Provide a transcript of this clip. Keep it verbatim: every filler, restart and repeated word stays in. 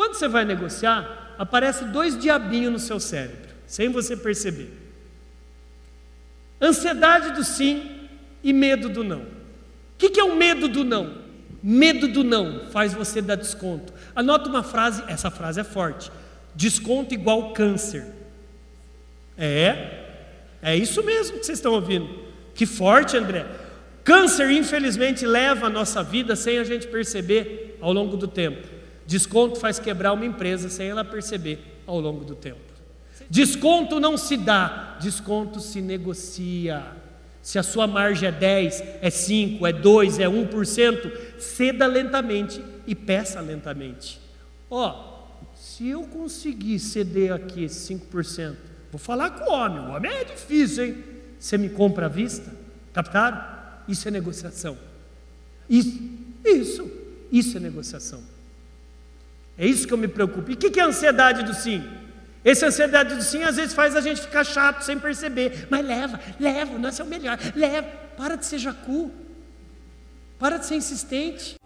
Quando você vai negociar, aparecem dois diabinhos no seu cérebro, sem você perceber. Ansiedade do sim e medo do não. O que, que é o medo do não? Medo do não faz você dar desconto. Anota uma frase, essa frase é forte. Desconto igual câncer. É, é isso mesmo que vocês estão ouvindo. Que forte, André. Câncer, infelizmente, leva a nossa vida sem a gente perceber ao longo do tempo. Desconto faz quebrar uma empresa sem ela perceber ao longo do tempo. Desconto não se dá, desconto se negocia. Se a sua margem é dez, é cinco, é dois, é um por cento, ceda lentamente e peça lentamente. Ó, se eu conseguir ceder aqui esse cinco por cento, vou falar com o homem, o homem é difícil, hein? Você me compra à vista? Captaram? Isso é negociação. Isso, isso, isso é negociação. É isso que eu me preocupo. E o que é a ansiedade do sim? Essa ansiedade do sim às vezes faz a gente ficar chato sem perceber. Mas leva, leva, nós é o melhor, leva. Para de ser jacu. Para de ser insistente.